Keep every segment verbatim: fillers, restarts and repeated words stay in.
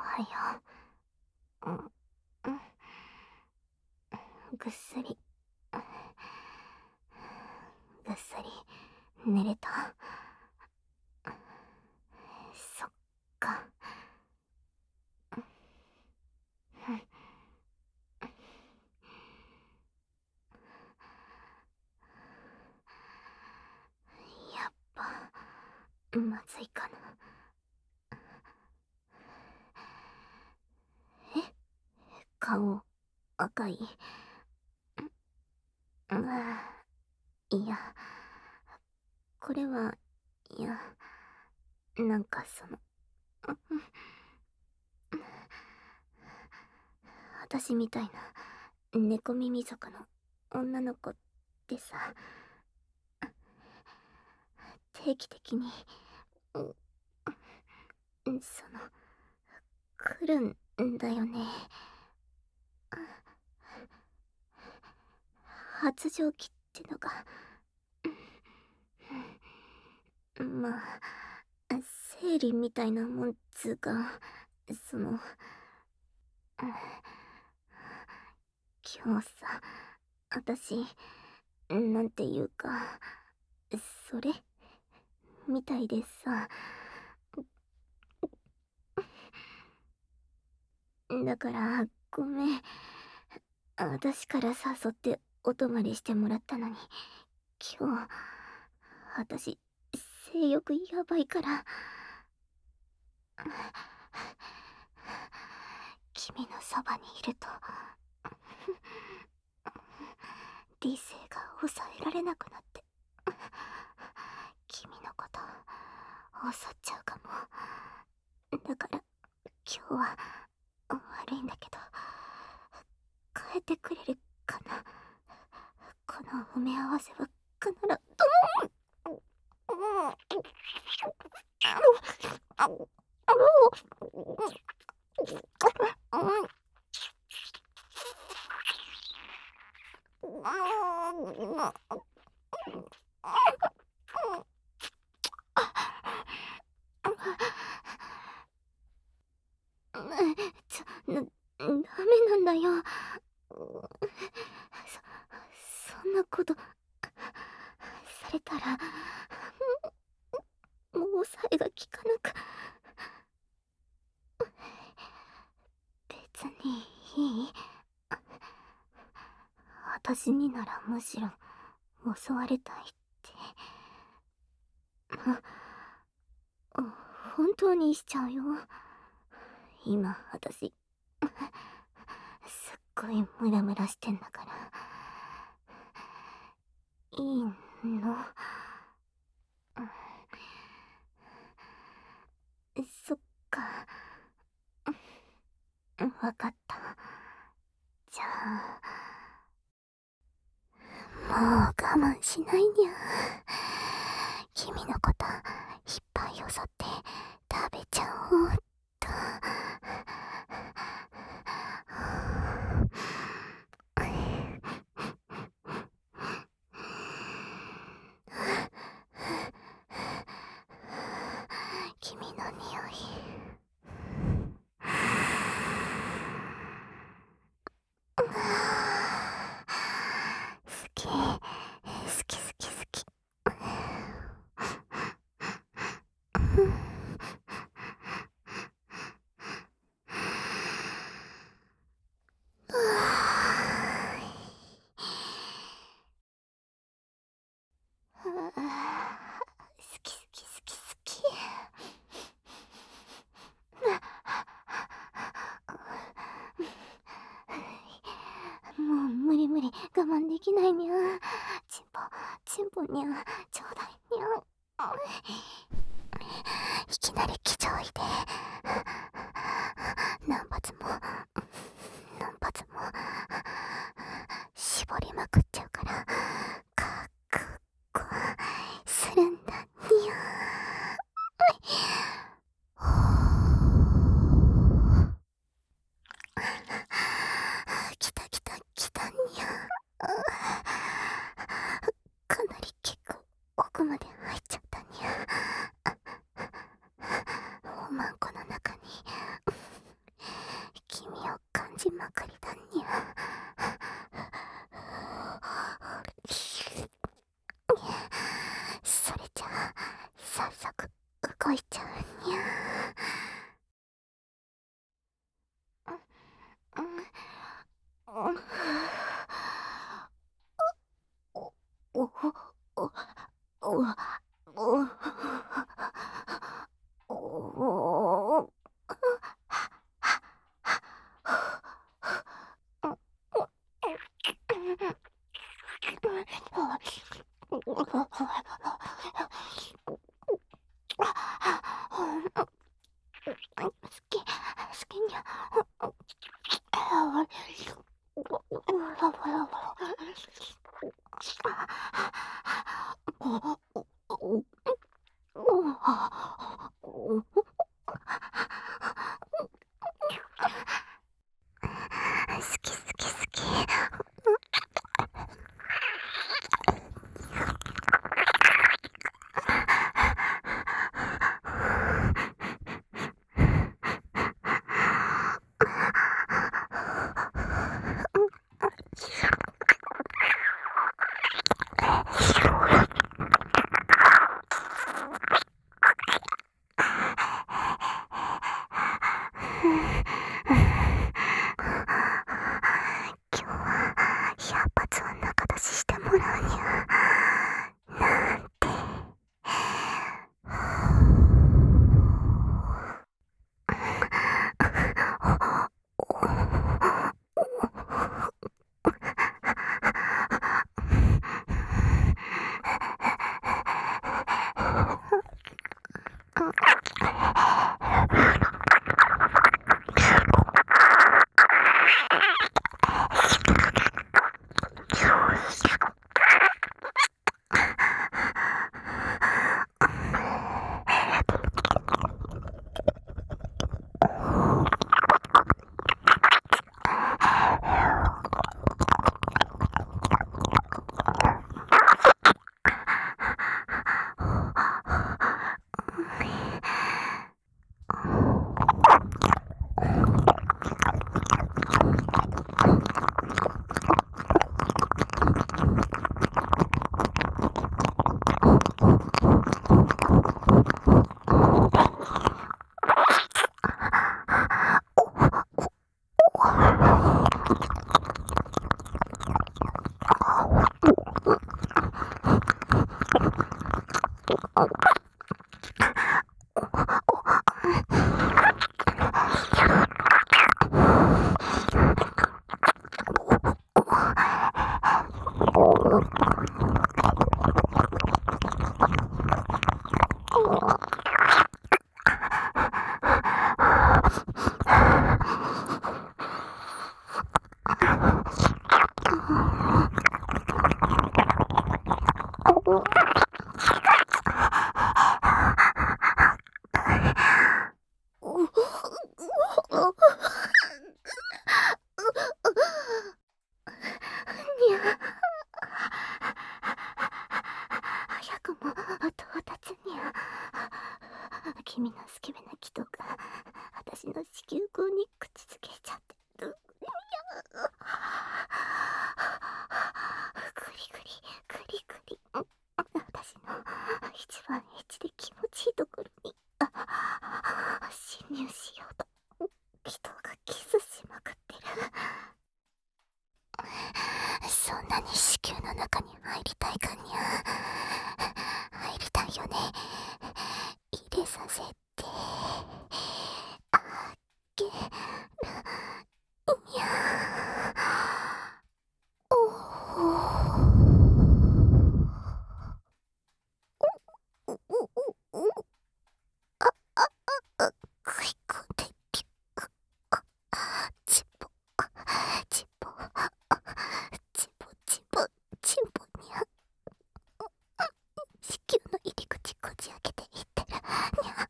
はよう。うん、うん。ぐっすり。ぐっすり寝れた？そっか。うん。やっぱまずいかな。え？顔赤い？うわ、いや、これは、いや、なんかその、私みたいな猫耳族の女の子ってさ、定期的に、その、来るんだよね。発情期ってのが、まあ、生理みたいなもんつうか、その、今日さ、私、なんていうか、それみたいでさ、だから、ごめん。私から誘ってお泊まりしてもらったのに、今日、私、性欲やばいから、君のそばにいると、理性が抑えられなくなって、君のこと襲っちゃうかも。だから今日は悪いんだけど、変えてくれるかな。この埋め合わせは必ず。ちょ、な、ダメなんだよ。そ、そんなことされたら、もう抑えが効かなく。別にいい。私にならむしろ襲われたいって。本当にしちゃうよ。今私すっごいムラムラしてんだから。いいの？そっか。わかった。じゃあ、もう我慢しないにゃ。君のこといっぱいよそって食べちゃおうっと。君の匂い好き、好き好き好き。好き好き好き好き。もう無理無理、我慢できないにゃ。チンポチンポにゃ、ちょうだいにゃ。いきなり気丈いで何発も何発も絞りまくっちゃうから、かっこするんだにゃ。きたきたきたにゃ。かなり結構奥まで入っちゃったにゃ。 お、お、お、お、お、お、好き、好きにゃ。好き好き好き。今日は百発は仲出ししてもらうにゃ。なんて。にゃ。早くも到達にゃ。君のスケベな祈祷が私の子宮口に口づけちゃってる。グリグリグリグリ。私の一番エッチで気持ちいいところに侵入しようと祈祷がキスしまくってる。そんなに子宮の中に入りたいかにゃ。入りたいよね。入れさせてあげるにゃ。おおおおおあああ食い込んできくちぼちぼちぼちぼちぼにゃ。子宮の入り口こじ開けていってるにゃ。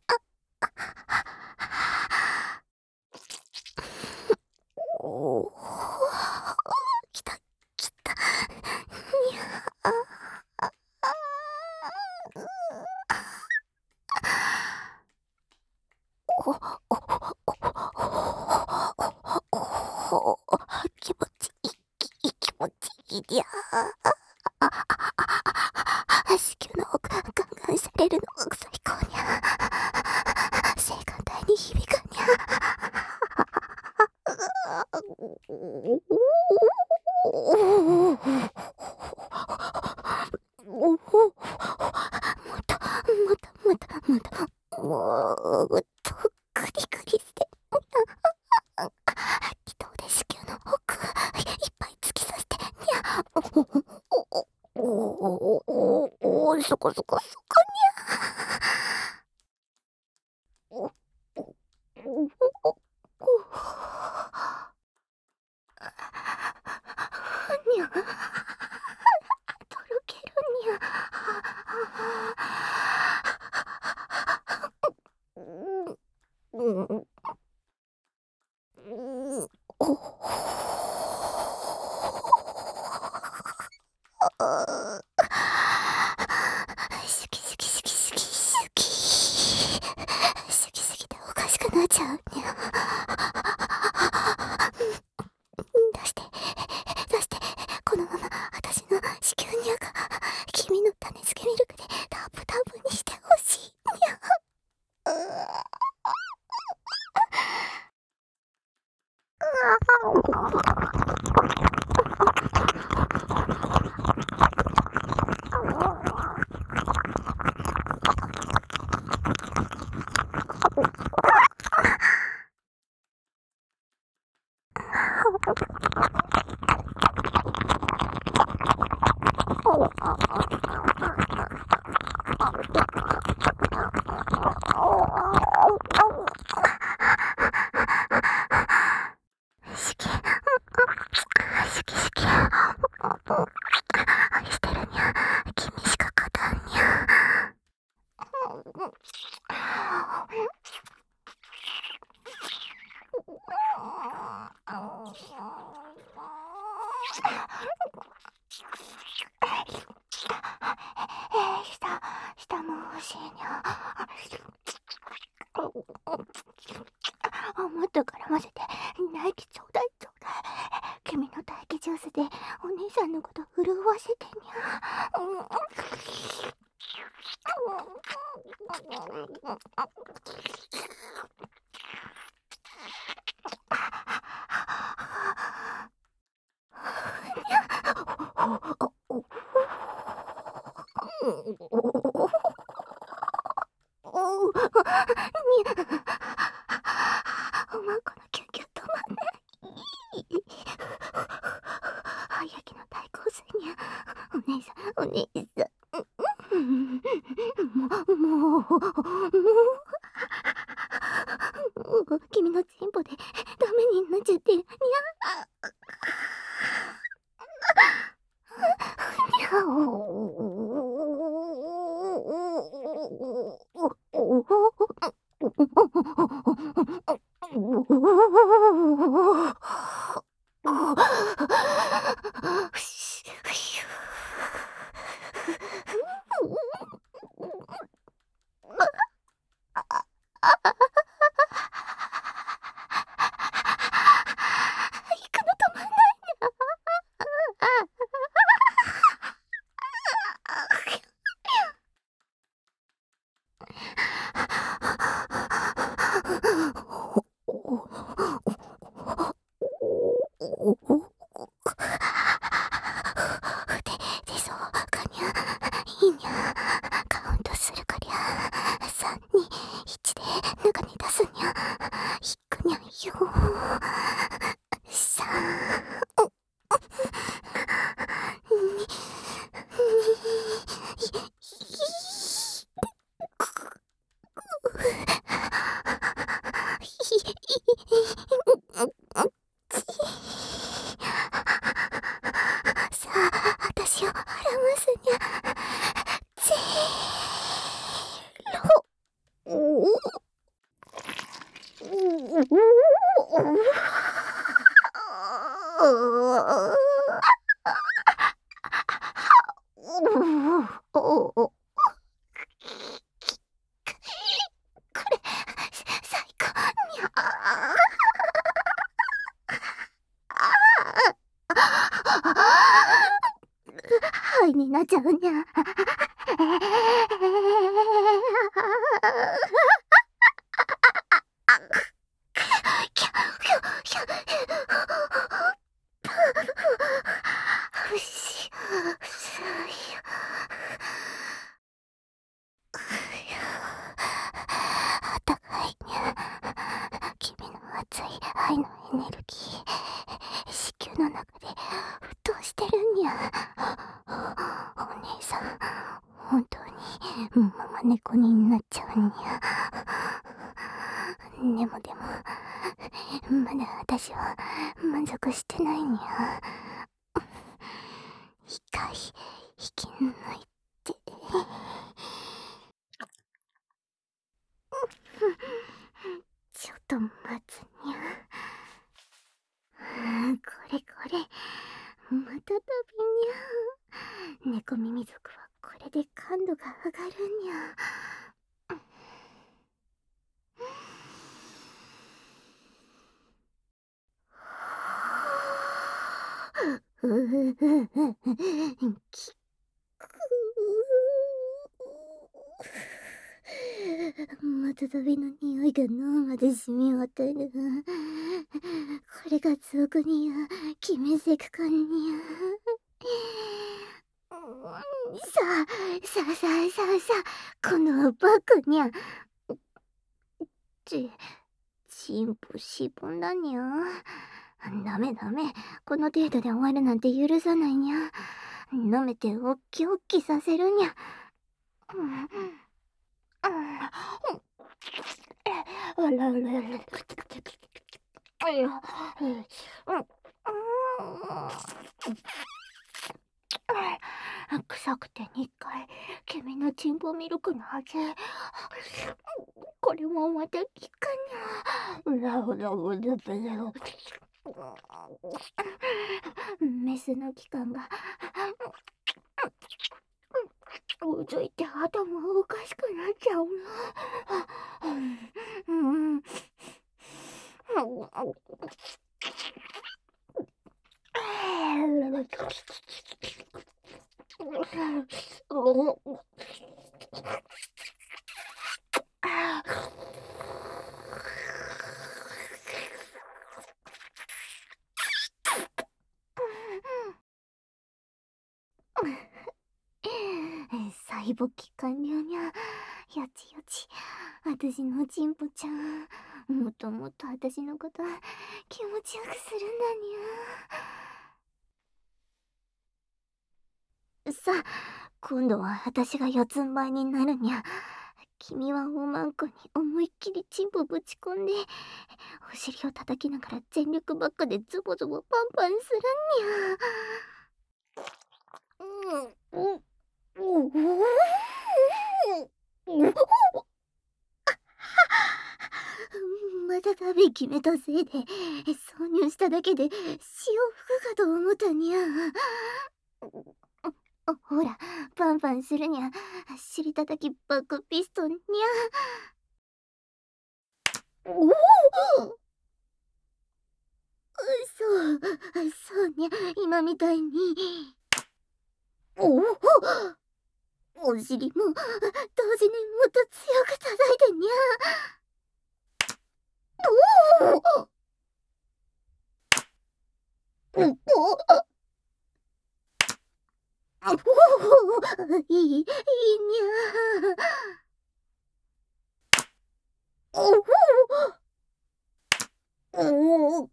おおきたきたにゃ。おおお気持ちいい気持ちいいにゃ。子宮の奥ガンガンされるの最高にゃ。性感帯に響くにゃ。 そこそこそこにゃ。お、お、お、お、お、にゃ。とろけるにゃ。うん、うん、うん、お、あー、好き好き好き好き好き好きすぎておかしくなっちゃうにゃ。出して出して、このまま私の子宮にゃが君の種付けミルクでタブタブにしてほしいにゃ。う好き好き好き愛してるにゃ。君しか勝たんにゃ。えー、下下も欲しいにゃ。もっと絡ませて唾液ちょうだいちょうだい。君の唾液ジュースでお姉さんのこと潤わせてにゃ。おまんこのキュンキュン止まんない。早きの大香水にゃ。お姉さんお姉さん、もうもうもう君のチンポでダメになっちゃってにゃ。にゃ行くの止まんないにで、出そうかにゃ。いいにゃ。カウントするかりゃ。さん、に、いちで中に出すにゃ。引くにゃよ。さん、に、に、さあ、私を払わすにゃ。ゼロ。これ最高にゃ。はいになっちゃうにゃ。ふしすいあったかいにゃ。君の熱い愛のエネルギー子宮の中で沸騰してるにゃ。お姉さん本当まだ私は満足してないにゃ。一回引き抜いて。ちょっと待つにゃ。これこれ、またたびにゃ。猫耳族はこれで感度が上がるにゃ。ううきまたたびの匂いが脳まで染み渡る。これが俗にや決めせくかにゃ。さあさあさあさあさあ、このバカにゃ。ちチンポしぼんだにゃ。ダメダメ、この程度で終わるなんて許さないにゃ。舐めておっきおっきさせるにゃ。うん、あらららら。いや、うん、臭くてにかい、君のチンポミルクの味。これもまた効かにゃ。うらうらうらうら。メスの器官がうずいて頭おかしくなっちゃうな。うん。うん。細胞期完了にゃ。よちよち、私のチンポちゃん、もっともっと私のこと気持ちよくするんだにゃ。さあ、今度は私が四つん這いになるにゃ。君はおまんこに思いっきりチンポぶち込んで、お尻を叩きながら全力バックでズボズボパンパンするにゃ。うん、うん、うん、うん。またたび決めたせいで挿入しただけで潮吹くかと思ったにゃ。ほら、パンパンするにゃ。尻叩きバックピストンにゃ。おお、そうそうにゃ、今みたいに。おお、お尻も同時にもっと強く叩いてにゃ。おお、おお、いい、いいにゃ。おお、お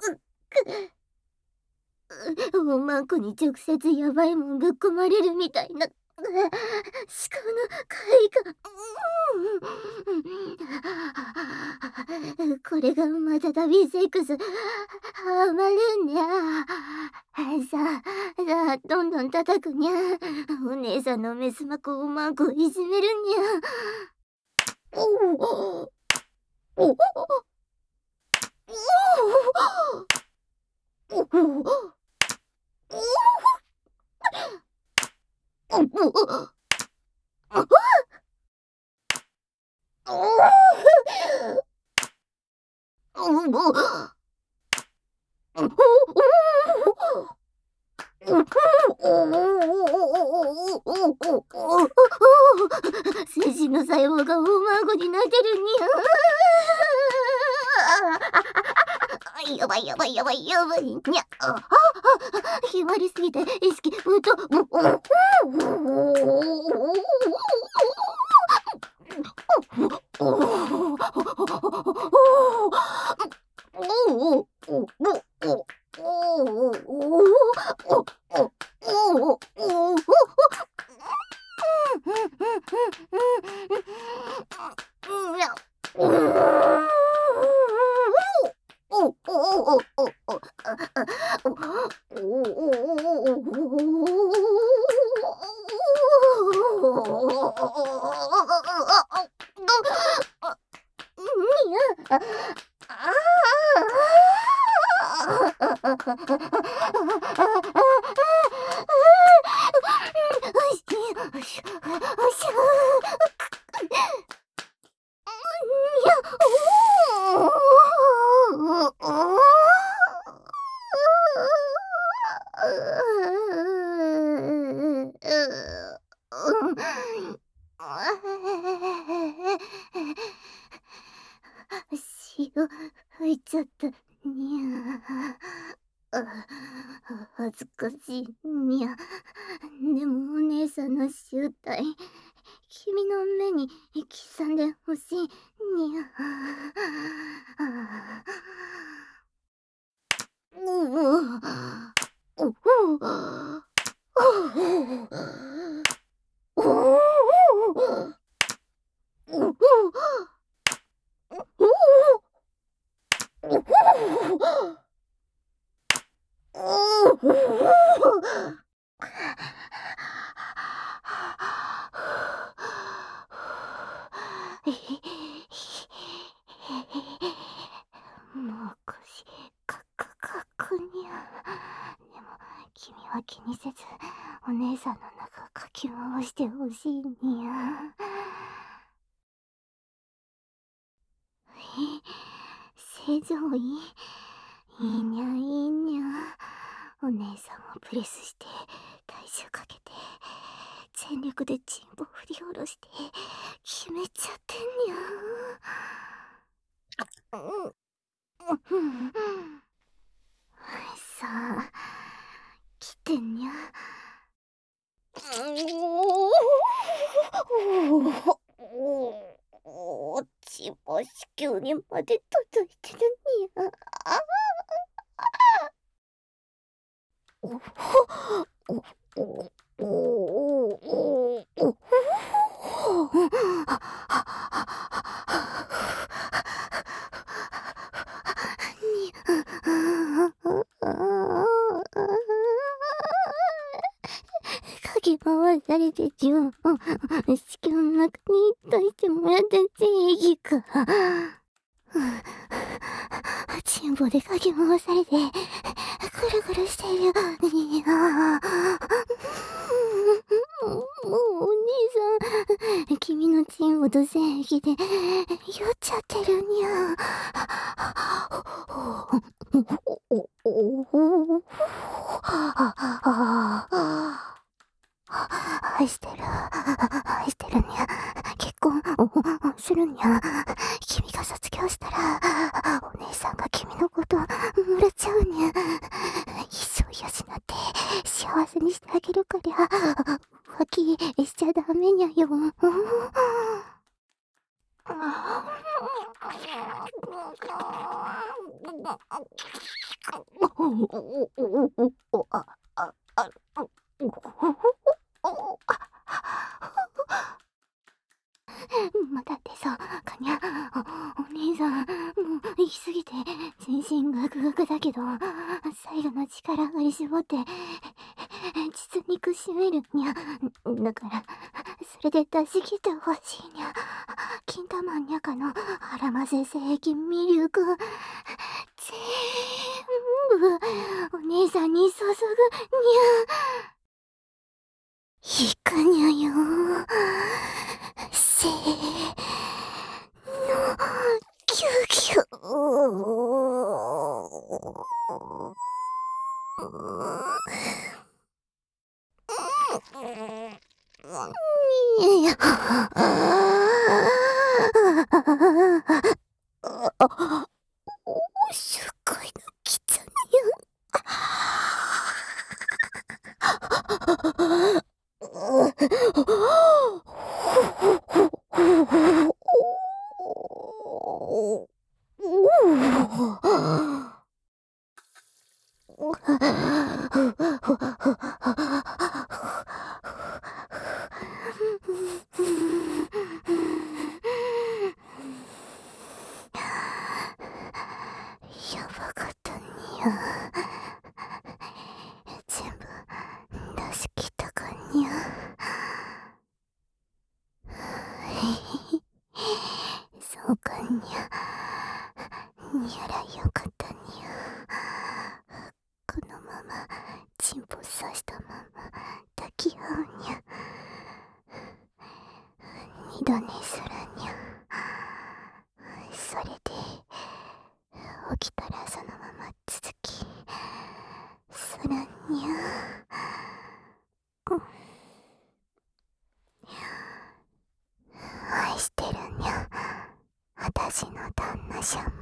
お、おまんこに直接やばいもんぶっ込まれるみたいな。思考の快感。これがまたたびセックスハマるんにゃ。さあさあ、どんどん叩くにゃ。お姉さんのメスマコおまんこいじめるにゃ。おおおおおお精神の細胞が大孫になってるにゃ。やばいやばいやばいやばいにゃ。ああ、ひまりすぎて意識うと。 血を拭いちゃったにゃ。あ、恥ずかしいにゃ。でもお姉さんの醜態、君の目に刻んでほしいにゃ。ううおおおおもう腰カクカクにゃ。でも君は気にせずお姉さんの中かき回してほしいにゃ。正常位いいにゃいいにゃ。お姉さんをプレスして体重かけて全力でチンポ振り下ろして決めちゃってんにゃ。うんうん、さあ来てにゃ。おちぼ子宮にまで届いてるにゃ。おおおおおおかき回されてちも子宮の中にいといてもらって正義か。チンポでかき回されてぐるぐるしているにゃ。もうお兄さん、君のチンポと正義で酔っちゃってるにゃ。愛してる愛してるにゃ。結婚するにゃ。君が卒業したらお姉さんが君のこともらっちゃうにゃ。一生養って幸せにしてあげるから浮気しちゃダメにゃよ。まだってさ、かにゃ、お、お姉さん、もう行き過ぎて、全身ガクガクだけど、最後の力振り絞って、実肉締めるにゃ。だから、それで出し切ってほしいにゃ。金玉にゃかの腹混ぜ正義ミルク、全部、お姉さんに注ぐにゃ。いかにゃよ。せーの、キュキュいや、すごいの来たにゃ。やゃ。全部出し切ったかにゃ。そうかにゃ。にゃらよかったにゃ。このままチンポ刺したまま抱き合うにゃ。二度寝するにゃ。それで起きたらそのまま続きするにゃ。愛してるにゃ。私の旦那様。